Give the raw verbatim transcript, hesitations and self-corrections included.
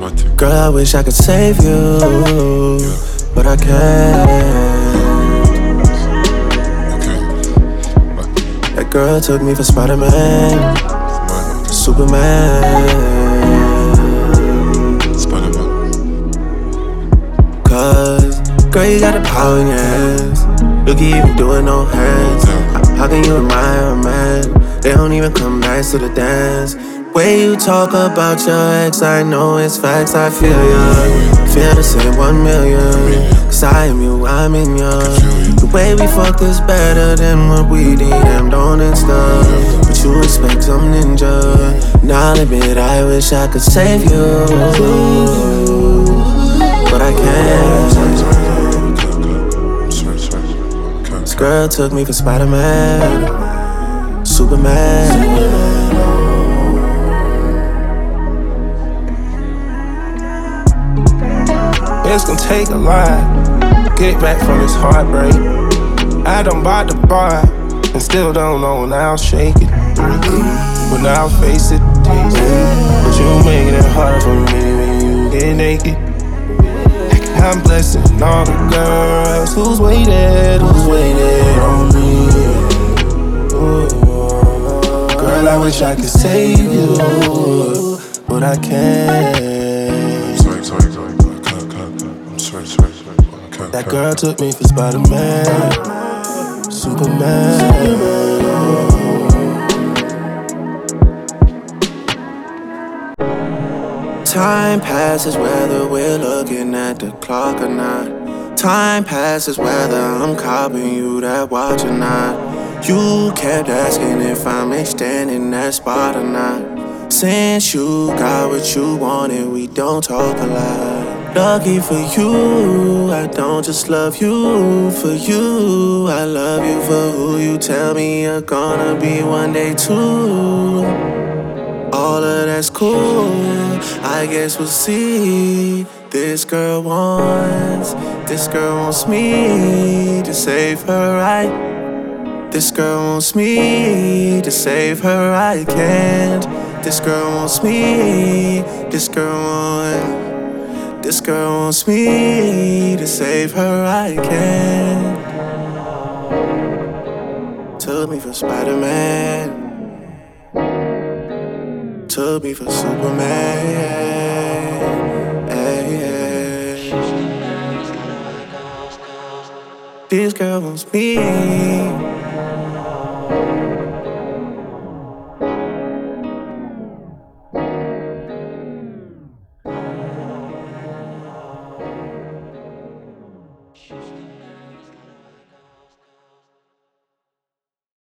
Girl, I wish I could save you, but I can't. That girl took me for Spider-Man, Superman. Cause, girl, you got the power in your hands. You can even do it no hands. How can you admire a man? They don't even come nice to the dance. Way you talk about your ex, I know it's facts, I feel ya. Feel the same one million. Cause I am you, I'm in ya. The way we fuck is better than what we did, them don't and stuff. But you expect some ninja. Now I'll admit I wish I could save you, but I can't. This girl took me for Spider-Man, Superman. It's gon' take a lot, get back from this heartbreak. I done bought the bar, and still don't know when I'll shake it. But now I'll face it, but you making it hard for me when you get naked. I'm blessing all the girls who's waiting, who's waiting on me. Ooh. Girl, I wish I could save you, but I can't. That girl took me for Spider-Man, Superman. Time passes whether we're looking at the clock or not. Time passes whether I'm copying you that watch or not. You kept asking if I'm extending that spot or not. Since you got what you wanted, we don't talk a lot. Lucky for you, I don't just love you for you. I love you for who you tell me you're gonna be one day too. All of that's cool, I guess we'll see. This girl wants, this girl wants me to save her right. This girl wants me to save her, I can't. This girl wants me, this girl wants. This girl wants me to save her, I can't. Took me for Spider-Man, took me for Superman. Hey, hey. This girl wants me.